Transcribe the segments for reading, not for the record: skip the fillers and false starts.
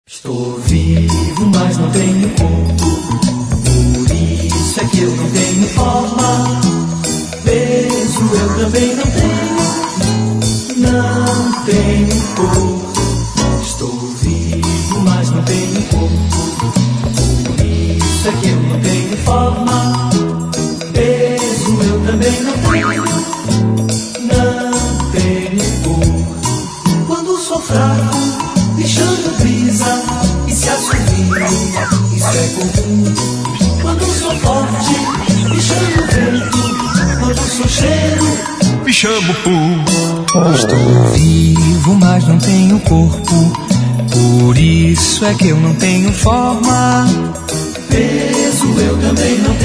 Estou vivo, mas não tenho corpo, por isso é que eu não tenho forma. Peso eu também não tenho cor. Estou vivo, mas não tenho corpo, por isso é que eu não tenho forma. Peso eu também não tenho cor. Quando sou fraco, deixando brisa e se assovio, isso é comum. Quando sou forte, me chamo vento. Quando sou cheiro, me chamo pum. Estou vivo, mas não tenho corpo, por isso é que eu não tenho forma. Peso eu também não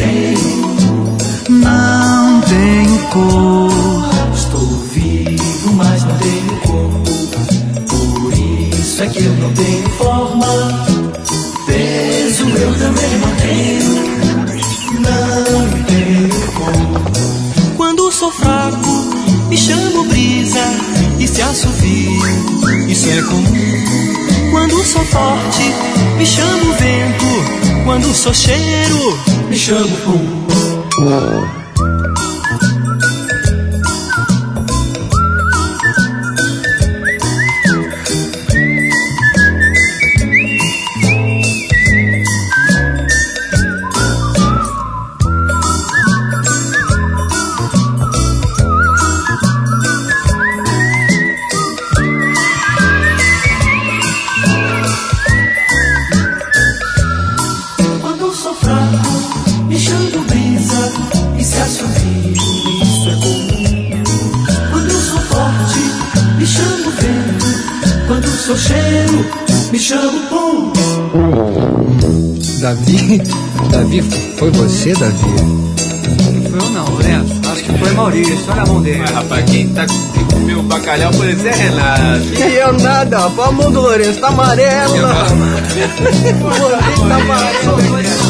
tenho cor. Estou vivo, mas não tenho corpo, por isso é que eu não tenho forma. Peso eu também não tenho cor. Quando sou fraco, me chamo brisa e se assovio, isso é comum. Quando sou forte, me chamo vento. Quando sou cheiro, me chamo pum. Sou cheiro, me chamo pum. Davi, foi você, Davi? Não foi eu não, Lourenço. Acho que foi Maurício, olha a mão dele. Mas, rapaz, quem comeu o bacalhau pode ser Renato. E eu nada, a mão do Lourenço tá amarela. O Lourenço tá amarelo.